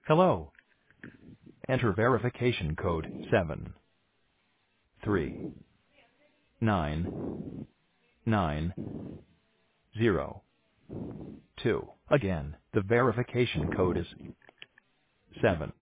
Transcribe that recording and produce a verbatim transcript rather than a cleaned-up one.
Hello. Enter verification code seven three nine nine zero two. Again, the verification code is seven